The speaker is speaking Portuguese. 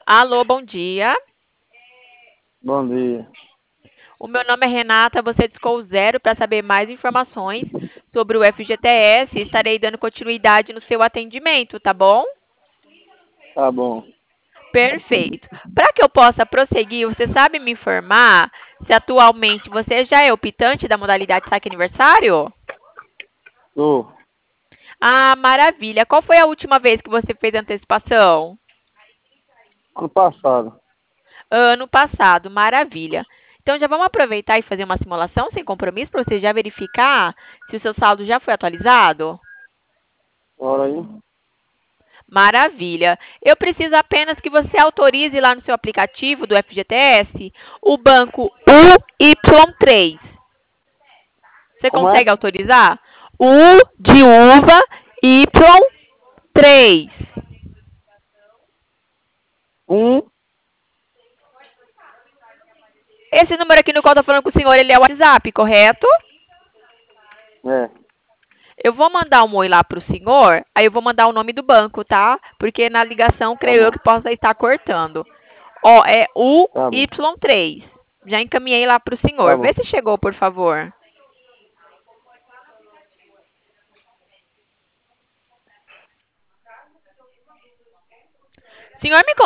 Alô, bom dia. Bom dia. O meu nome é Renata, você discou o zero para saber mais informações sobre o FGTS e estarei dando continuidade no seu atendimento, tá bom? Tá bom. Perfeito. Para que eu possa prosseguir, você sabe me informar se atualmente você já é optante da modalidade saque aniversário? Tô. Ah, maravilha. Qual foi a última vez que você fez antecipação? Ano passado. Ano passado, maravilha. Então já vamos aproveitar e fazer uma simulação sem compromisso para você já verificar se o seu saldo já foi atualizado? Bora aí. Maravilha. Eu preciso apenas que você autorize lá no seu aplicativo do FGTS o banco UY3. Você Como é? consegue autorizar? U de uva, Y3. Um. Esse número aqui no qual eu estou falando com o senhor, ele é o WhatsApp, correto? É. Eu vou mandar um oi lá para o senhor, aí eu vou mandar o nome do banco, tá? Porque na ligação, Tá creio eu bom. que possa estar cortando. Ó, é Tá bom. UY3. Já encaminhei lá para o Tá senhor. Vê bom. se chegou, por favor. Senhor, me